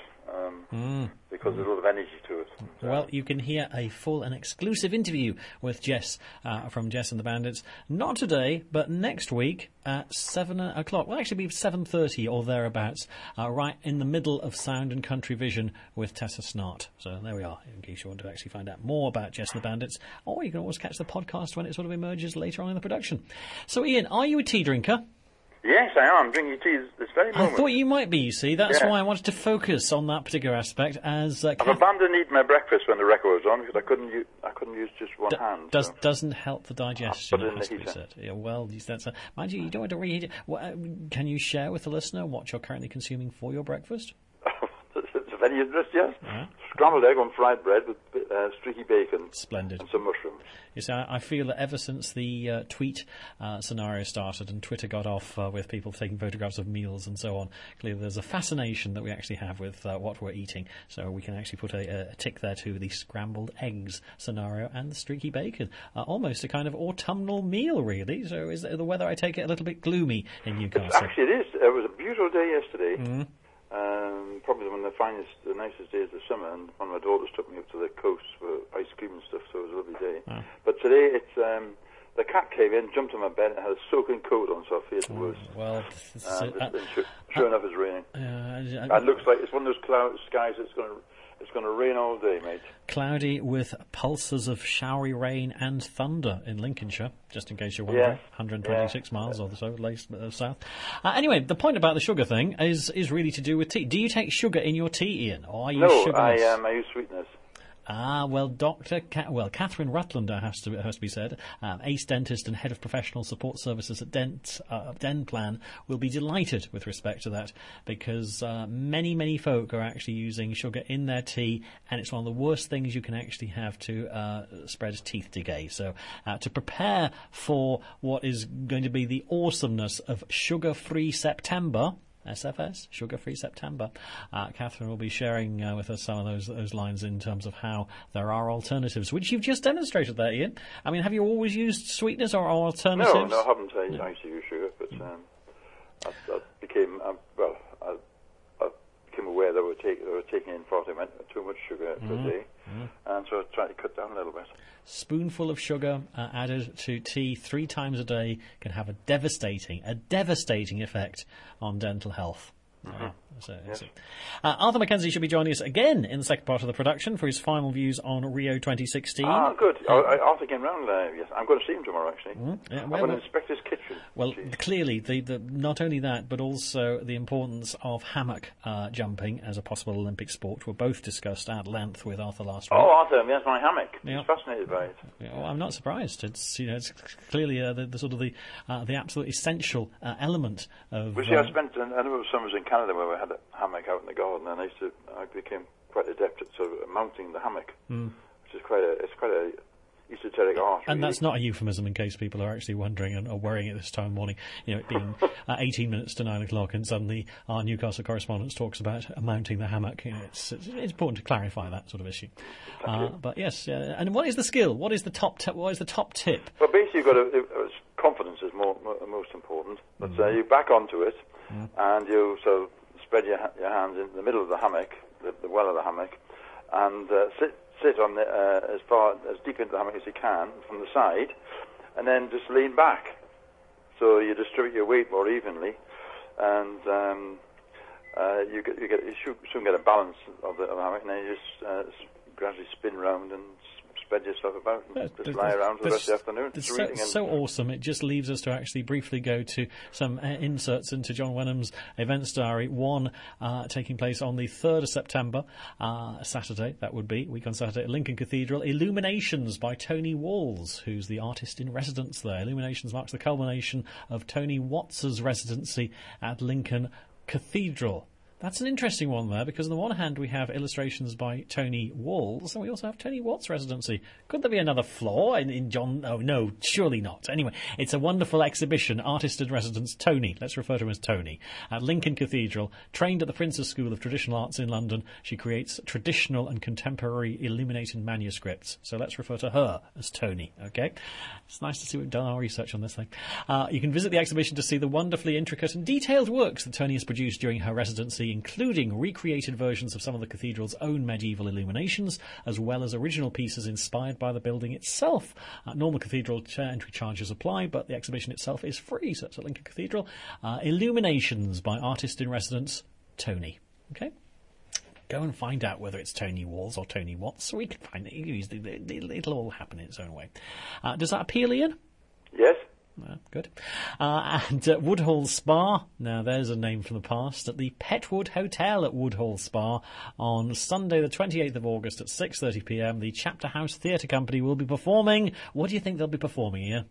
um, because there's a lot of energy to it. So, Well, you can hear a full and exclusive interview with Jess uh, from Jess and the Bandits. Not today, but next week at seven o'clock. Well, actually, be seven thirty or thereabouts, uh, right in the middle of Sound and Country Vision with Tessa Snart. So there we are, in case you want to actually find out more about Jess and the Bandits. Or you can always catch the podcast when it sort of emerges later on in the production. So, Ian, are you a tea drinker? yes, I am. I'm drinking tea this very I moment. thought you might be, you see. That's Yeah. why I wanted to focus on that particular aspect as... Uh, I've Kath- abandoned eating my breakfast when the record was on because I couldn't use, I couldn't use just one D- hand. does, so. doesn't help the digestion. put it It in has the to be heater. said. Yeah, well, that's a, mind you, you don't want to reheat it. What, uh, can you share with the listener what you're currently consuming for your breakfast? It's of any interest, yes. Yeah. Scrambled egg on fried bread with uh, streaky bacon Splendid. and some mushrooms. You see, I, I feel that ever since the uh, tweet uh, scenario started and Twitter got off uh, with people taking photographs of meals and so on, clearly there's a fascination that we actually have with uh, what we're eating. So we can actually put a, a tick there to the scrambled eggs scenario and the streaky bacon. Uh, almost a kind of autumnal meal, really. So is the weather, I take it, a little bit gloomy in Newcastle? Actually, it is. It was a beautiful day yesterday. Mm. Um, probably one of the finest, the nicest days of the summer. And one of my daughters took me up to the coast for ice cream and stuff, so it was a lovely day. Oh. But today, it's um, the cat came in, jumped on my bed, and had a soaking coat on, so I feared the worst. Well, this is, And uh, it's been sure, sure enough, it's raining. uh, It looks like it's one of those cloud skies that's going to it's going to rain all day, mate. cloudy with pulses of showery rain and thunder in Lincolnshire, just in case you're wondering. Yes. one hundred twenty-six Yeah. miles or so lace, uh, south. Uh, anyway, the point about the sugar thing is is really to do with tea. Do you take sugar in your tea, Ian, or are you No, I sugarless? um, I use sweeteners. Ah, well, Doctor Ca- well, Catherine Rutlander has to has to be said, um, ace dentist and head of professional support services at Dent uh, Denplan, will be delighted with respect to that, because uh, many many folk are actually using sugar in their tea, and it's one of the worst things you can actually have to uh, spread teeth decay. So, uh, to prepare for what is going to be the awesomeness of Sugar-Free September. S F S, Sugar-Free September. Uh, Catherine will be sharing uh, with us some of those those lines in terms of how there are alternatives, which you've just demonstrated there, Ian. I mean, have you always used sweeteners or alternatives? No, no, I haven't. I, No. I used to use sugar, but um, I, I became um, well. I, I became aware that we were, take, they were taking in far too much, too much sugar per Mhm. day, Mhm. and so I tried to cut down a little bit. Spoonful of sugar uh, added to tea three times a day can have a devastating, a devastating effect on dental health. Mhm. Uh, so, Yes. so. Uh, Arthur Mackenzie should be joining us again in the second part of the production for his final views on Rio twenty sixteen. Ah, good. I, I, Arthur came round. Uh, yes, I'm going to see him tomorrow. Actually, Mm, yeah, I'm well, going to well- inspect his kitchen. Well, clearly, the, the, not only that, but also the importance of hammock uh, jumping as a possible Olympic sport were both discussed at length with Arthur last week. Oh, Arthur, yes, my hammock. Yeah. He's fascinated by it. Yeah, well, I'm not surprised. It's you know it's clearly uh, the, the sort of the uh, the absolute essential uh, element of. Well, see, uh, I spent a number of summers in Canada where we had a hammock out in the garden, and I used to, I became quite adept at sort of mounting the hammock, Mm. which is quite a, it's quite a esoteric art. And really. that's not a euphemism, in case people are actually wondering and are worrying at this time of morning. You know, it being uh, eighteen minutes to nine o'clock, and suddenly our Newcastle correspondent talks about uh, mounting the hammock. You know, it's, it's it's important to clarify that sort of issue. Uh, but yes, uh, and what is the skill? What is the top? T- what is the top tip? Well, basically, you've got to, uh, confidence is more, more most important. But uh, you back onto it, Mm. and you sort of spread your, ha- your hands in the middle of the hammock, the, the well of the hammock, and uh, sit sit on the, uh, as far as deep into the hammock as you can from the side, and then just lean back, so you distribute your weight more evenly, and um, uh, you get you get you should, soon get a balance of the, of the hammock, and then you just uh, s- gradually spin round and s- spread yourself about and That's- just lie around for the rest of the afternoon. It's Just so, reading and- so awesome. It just leaves us to actually briefly go to some uh, inserts into John Wenham's events diary. One uh, taking place on the third of September, uh, Saturday, that would be, week on Saturday, at Lincoln Cathedral. Illuminations by Tony Walls, who's the artist in residence there. Illuminations marks the culmination of Tony Watts's residency at Lincoln Cathedral. That's an interesting one there, because on the one hand we have illustrations by Tony Walls, and we also have Tony Watts' residency. Could there be another flaw in, in John? Oh, no, surely not. Anyway, it's a wonderful exhibition, Artist in Residence Tony, let's refer to him as Tony, at Lincoln Cathedral. Trained at the Prince's School of Traditional Arts in London, she creates traditional and contemporary illuminated manuscripts. So let's refer to her as Tony, okay? It's nice to see we've done our research on this thing. Uh, you can visit the exhibition to see the wonderfully intricate and detailed works that Tony has produced during her residency, including recreated versions of some of the cathedral's own medieval illuminations, as well as original pieces inspired by the building itself. Uh, normal cathedral ch- entry charges apply, but the exhibition itself is free, so it's at Lincoln Cathedral. Uh, Illuminations by Artist in Residence, Tony. Okay? Go and find out whether it's Tony Walls or Tony Watts, so we can find it. It'll all happen in its own way. Uh, does that appeal, Ian? Yes. Uh, good. Uh, and uh, Woodhall Spa, now there's a name from the past, at the Petwood Hotel at Woodhall Spa on Sunday the twenty-eighth of August at six thirty p m. The Chapter House Theatre Company will be performing. What do you think they'll be performing here?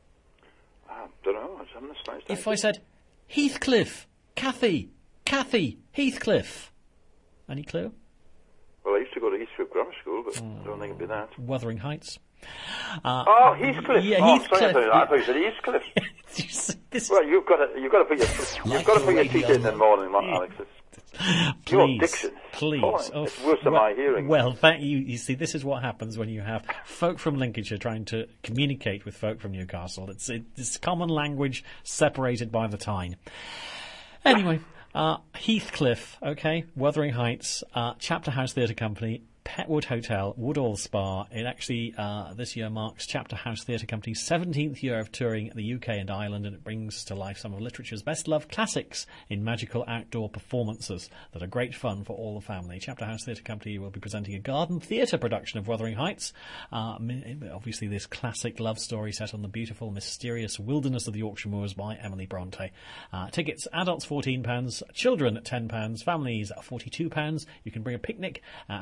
I don't know. I haven't the slightest If idea. I said, Heathcliff, Cathy, Cathy, Heathcliff. Any clue? Well, I used to go to Eastwood Grammar School, but I don't think it'd be that. Wuthering Heights. Uh, Oh, Heathcliff. Yeah, oh, Heathcliff. Sorry, I thought you said Heathcliff. This Well, you've got to you've got to put your you've got to put your teeth in the morning, Alex. It's, your Please, diction, please. Oh, Oh, it's worse than well, my hearing. Well, thank you. You see, this is what happens when you have folk from Lincolnshire trying to communicate with folk from Newcastle. It's it's common language separated by the Tyne. Anyway, uh, Heathcliff, okay, Wuthering Heights, uh, Chapter House Theatre Company, Petwood Hotel, Woodhall Spa. It actually, uh, this year marks Chapter House Theatre Company's seventeenth year of touring the U K and Ireland, and it brings to life some of literature's best-loved classics in magical outdoor performances that are great fun for all the family. Chapter House Theatre Company will be presenting a garden theatre production of Wuthering Heights. Uh, obviously, this classic love story set on the beautiful, mysterious wilderness of the Yorkshire Moors by Emily Bronte. Uh, tickets, adults fourteen pounds, children ten pounds, families forty-two pounds. You can bring a picnic, uh, have an open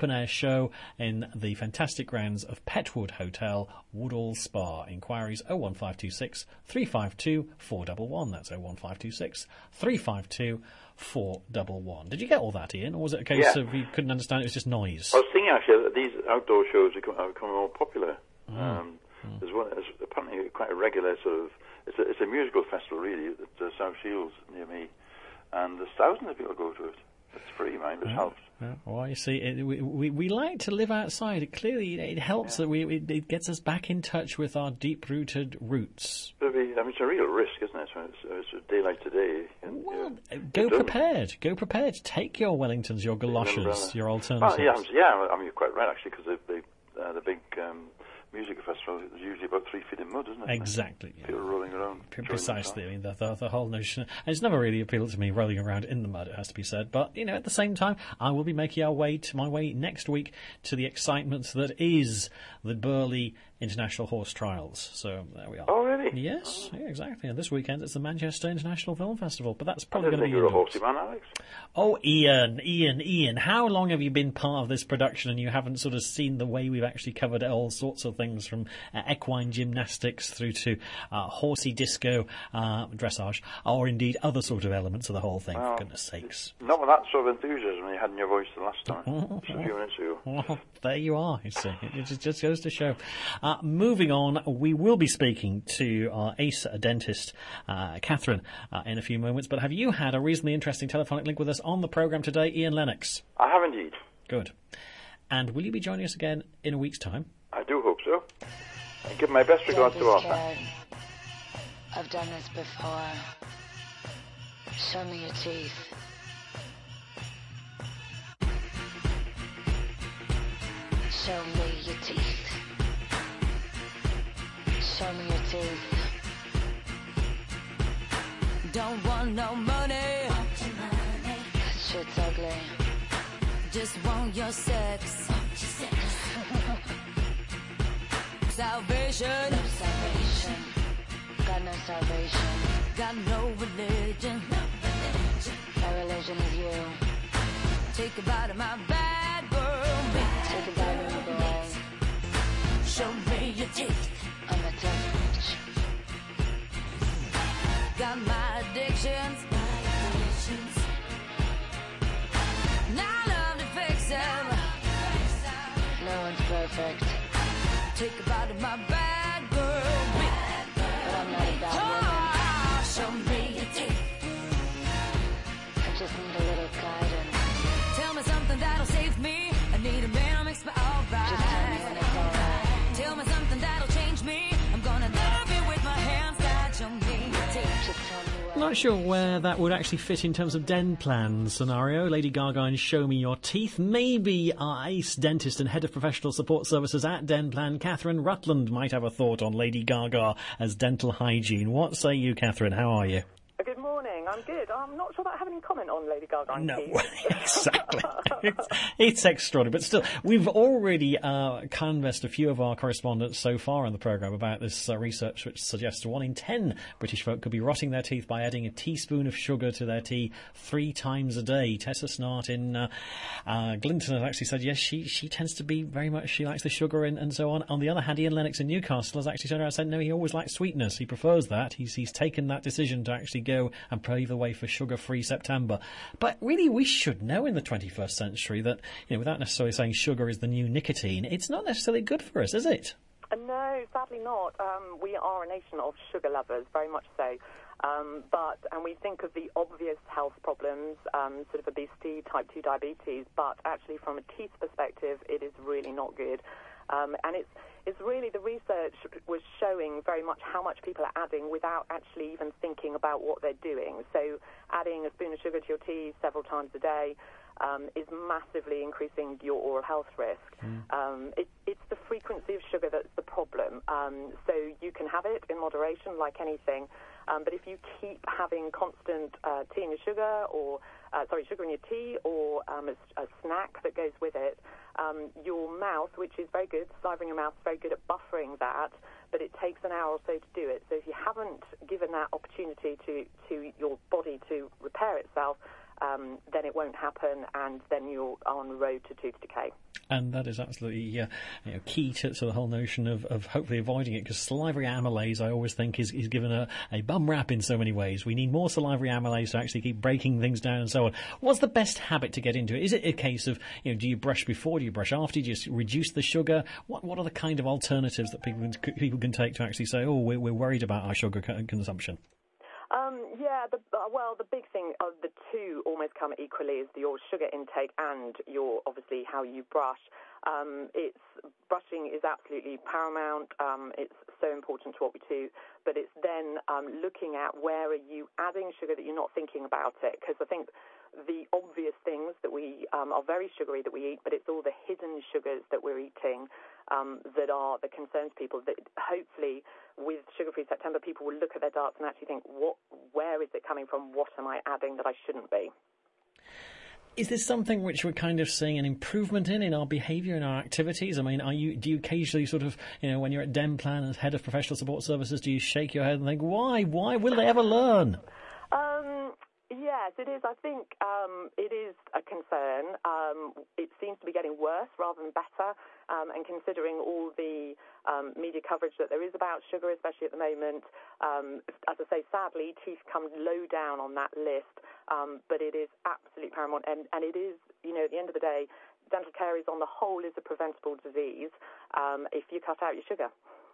open-air show in the fantastic grounds of Petwood Hotel, Woodall Spa. Inquiries oh one five two six, three five two, four one one. That's oh one five two six, three five two, four one one. Did you get all that, Ian, or was it a case Yeah. of you couldn't understand it was just noise? I was thinking actually that these outdoor shows are becoming, are becoming more popular. Mm. Um, There's one, there's apparently quite a regular sort of, it's a, it's a musical festival really at uh, South Shields near me, and there's thousands of people go to it. It's free, mind, it Yeah. helps. Yeah. Well, you see, it, we, we we like to live outside. It clearly it helps that we it, it gets us back in touch with our deep-rooted roots. But I mean, it's a real risk, isn't it? So it's, it's a day like today. And, Well, yeah, Go it doesn't- prepared. Go prepared. Take your Wellingtons, your galoshes, umbrella. your Well, alternatives. yeah, I'm- yeah, I mean, you're quite right actually, because the big, uh, the big um, music festival is usually about three feet in mud, isn't it? Exactly. Yeah. People rolling around. Pre- enjoying Precisely. I themselves. mean, the, the, the whole notion. And it's never really appealed to me rolling around in the mud, it has to be said. But, you know, at the same time, I will be making our way to my way next week to the excitement that is the Burley International Horse Trials. So there we are. Oh, really? Yes, yeah, exactly. And this weekend it's the Manchester International Film Festival. But that's I probably didn't going to think be you were a indoors. horsey man, Alex. Oh, Ian, Ian, Ian, how long have you been part of this production and you haven't sort of seen the way we've actually covered all sorts of things from uh, equine gymnastics through to uh, horsey disco, uh, dressage, or indeed other sort of elements of the whole thing, Well, for goodness sakes. Not with that sort of enthusiasm you had in your voice the last time, just a few minutes ago. Well, there you are, you see. It just- just goes to show. Uh, moving on, we will be speaking to our ace dentist, uh, Catherine, uh, in a few moments. But have you had a reasonably interesting telephonic link with us on the programme today, Ian Lennox? I have indeed. Good. And will you be joining us again in a week's time? I do hope so. I give my best regards to Don't be Arthur. scared. I've done this before. Show me your teeth. Show me your teeth. Show me your teeth. Don't want no money. That shit's ugly. Just want your sex. Salvation. No salvation. Got no salvation. Got no religion. My religion is you. Take a bite of my bad girl. Take a bite of the boy. Show me your teeth. I'm a tough bitch. Got my addictions. And I love to fix them. No one's perfect. Take a bite of my bad girl. But I'm not a bad woman. Oh, show me your teeth. I just need a little guidance. Tell me something that'll save me. I need a man who makes me alright. Just tell me when it's alright. Tell me something that'll change me. I'm gonna love you with my hands tied. Show me your teeth. Just tell me I'm not sure where that would actually fit in terms of Den Plan scenario. Lady Gaga and Show Me Your Teeth. Maybe our ace dentist and head of professional support services at Den Plan, Catherine Rutland, might have a thought on Lady Gaga as dental hygiene. What say you, Catherine? How are you? Good morning. I'm good. I'm not sure that I have any comment on Lady Gaga and No, teeth. exactly. It's, it's extraordinary, but still, we've already uh, canvassed a few of our correspondents so far in the programme about this uh, research which suggests one in ten British folk could be rotting their teeth by adding a teaspoon of sugar to their tea three times a day. Tessa Snart in uh, uh, Glinton has actually said, yes, she, she tends to be very much, she likes the sugar and, and so on. On the other hand, Ian Lennox in Newcastle has actually turned around and said, no, he always likes sweetness. He prefers that. He's, he's taken that decision to actually go and pave the way for sugar-free September. But really, we should know in the twenty-first century that, you know, without necessarily saying sugar is the new nicotine, it's not necessarily good for us, is it? Uh, no, sadly not. Um, we are a nation of sugar lovers, very much so. Um, but, and we think of the obvious health problems, um, sort of obesity, type two diabetes, but actually from a teeth perspective, it is really not good. Um, and it's it's really, the research was showing very much how much people are adding without actually even thinking about what they're doing. So adding a spoon of sugar to your tea several times a day um, is massively increasing your oral health risk. Mm. Um, it, it's the frequency of sugar that's the problem. Um, so you can have it in moderation like anything, um, but if you keep having constant uh, tea in your sugar or, uh, sorry, sugar in your tea or um, a, a snack that goes with it, Um, your mouth, which is very good, saliva in your mouth is very good at buffering that, but it takes an hour or so to do it. So if you haven't given that opportunity to, to your body to repair itself, um, then it won't happen, and then you're on the road to tooth decay. And that is absolutely uh, you know, key to, to the whole notion of, of hopefully avoiding it, because salivary amylase, I always think, is, is given a, a bum rap in so many ways. We need more salivary amylase to actually keep breaking things down and so on. What's the best habit to get into it? Is it a case of, you know, do you brush before, do you brush after, do you just reduce the sugar? What what are the kind of alternatives that people can, people can take to actually say, oh, we're, we're worried about our sugar co- consumption? Um, yeah, the, uh, well, the big thing of the two almost come equally is your sugar intake and your, obviously, how you brush. Um, it's brushing is absolutely paramount. Um, it's so important to what we do, but it's then um, looking at where are you adding sugar that you're not thinking about it, because I think the obvious things that we um, are very sugary that we eat, but it's all the hidden sugars that we're eating um, that are that concerns people. That hopefully with Sugar-Free September, people will look at their diets and actually think, what, where is it coming from? What am I adding that I shouldn't be? Is this something which we're kind of seeing an improvement in, in our behaviour, in our activities? I mean, are you, do you occasionally sort of, you know, when you're at Denplan as head of professional support services, do you shake your head and think, why, why will they ever learn? Um, yes, it is. I think um, it is a concern. Um, it seems to be getting worse rather than better. Um, and considering all the um, media coverage that there is about sugar, especially at the moment, um, as I say, sadly, teeth come low down on that list. Um, but it is absolutely paramount. And, and it is, you know, at the end of the day, dental caries on the whole is a preventable disease um, if you cut out your sugar.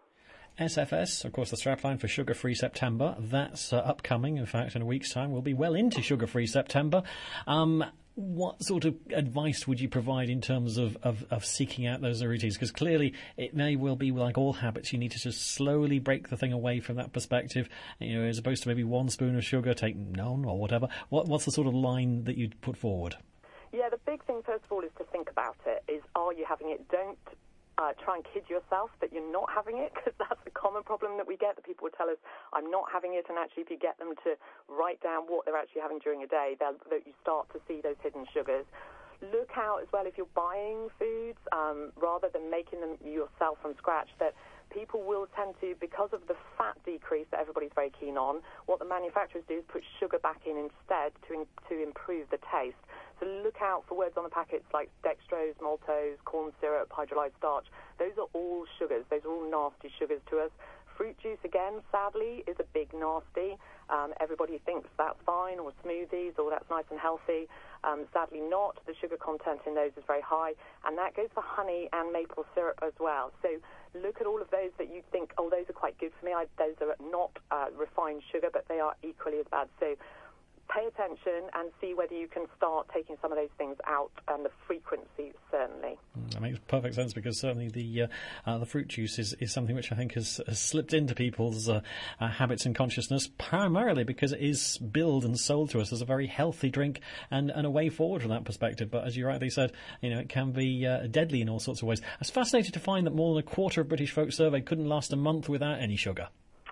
S F S, of course, the strapline for Sugar-Free September. That's uh, upcoming. In fact, in a week's time, we'll be well into Sugar-Free September. Um, what sort of advice would you provide in terms of, of, of seeking out those routines? Because clearly it may well be like all habits, you need to just slowly break the thing away from that perspective. You know, as opposed to maybe one spoon of sugar, take none or whatever. What, what's the sort of line that you'd put forward? Yeah, the big thing, first of all, is to think about it. Is, are you having it? Don't Uh, try and kid yourself that you're not having it, because that's a common problem that we get, that people would tell us, I'm not having it, and actually if you get them to write down what they're actually having during a day, that you start to see those hidden sugars. Look out as well if you're buying foods, um, rather than making them yourself from scratch, that people will tend to, because of the fat decrease that everybody's very keen on, what the manufacturers do is put sugar back in instead to, in, to improve the taste. So look out for words on the packets like dextrose, maltose, corn syrup, hydrolyzed starch. Those are all sugars. Those are all nasty sugars to us. Fruit juice, again, sadly, is a big nasty. Um, everybody thinks that's fine, or smoothies, or that's nice and healthy. Um, sadly not. The sugar content in those is very high, and that goes for honey and maple syrup as well. So look at all of those that you think, oh, those are quite good for me. I, those are not uh, refined sugar, but they are equally as bad. So pay attention and see whether you can start taking some of those things out, and the frequency, certainly. That makes perfect sense, because certainly the uh, uh, the fruit juice is, is something which I think has, has slipped into people's uh, uh, habits and consciousness, primarily because it is billed and sold to us as a very healthy drink and, and a way forward from that perspective. But as you rightly said, you know, it can be uh, deadly in all sorts of ways. I was fascinated to find that more than a quarter of British folk surveyed couldn't last a month without any sugar.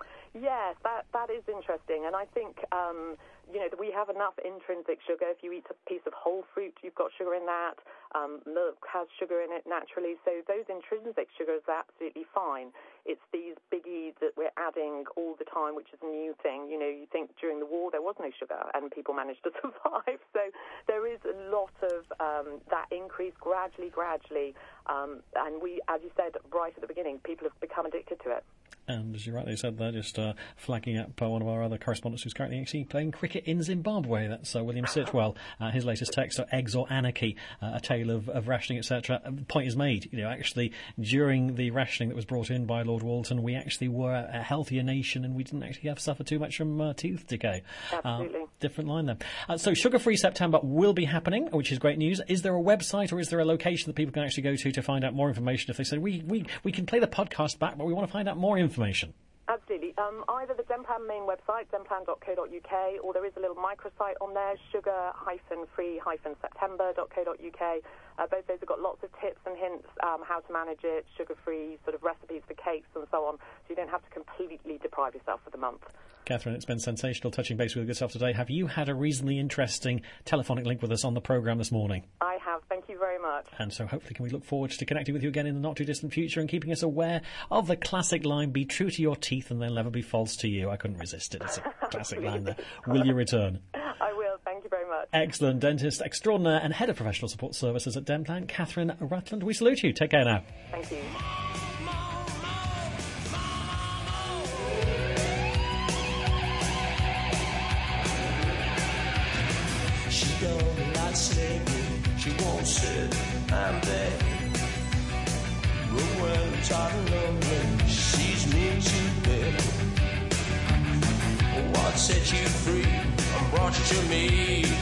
Yes, that that is interesting, and I think um, you know that we have enough intrinsic sugar. If you eat a piece of whole fruit, you've got sugar in that. Um, milk has sugar in it naturally, so those intrinsic sugars are absolutely fine. It's these biggies that we're adding all the time, which is a new thing. You know, you think during the war there was no sugar, and people managed to survive. So there is a lot of um, that increase gradually, gradually, um, and we, as you said right at the beginning, people have become addicted to it. And as you rightly said there, just uh, flagging up uh, one of our other correspondents who's currently actually playing cricket in Zimbabwe. That's uh, William Sitwell. Uh, his latest text, Eggs or Anarchy, uh, a tale of, of rationing, et cetera. The point is made. You know, actually, during the rationing that was brought in by Lord Walton, we actually were a healthier nation, and we didn't actually have to suffer too much from uh, tooth decay. Absolutely. Uh, different line there. Uh, so Sugar-Free September will be happening, which is great news. Is there a website, or is there a location that people can actually go to to find out more information? If they say, we, we, we can play the podcast back, but we want to find out more information. Absolutely. Um, either the Denplan main website, denplan dot co dot uk, or there is a little microsite on there, sugar free september dot co dot uk. Uh, both those have got lots of tips and hints um, how to manage it, sugar-free sort of recipes for cakes and so on, so you don't have to completely deprive yourself for the month. Catherine, it's been sensational touching base with yourself today. Have you had a reasonably interesting telephonic link with us on the programme this morning? I have. Thank you very much. And so hopefully can we look forward to connecting with you again in the not-too-distant future and keeping us aware of the classic line, be true to your teeth and they'll never be false to you. I couldn't resist it. It's a classic line there. Will you return? I will. Thank you very much. Excellent dentist extraordinaire and head of professional support services at Dentplan, Catherine Rutland. We salute you. Take care now. Thank you. She don't like sleeping, she won't sit, I'm there. But when I'm tired and lonely, she sees me to bed. What set you free and brought you to me?